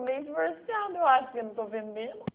meio divorciada, eu acho, porque eu não tô vendendo.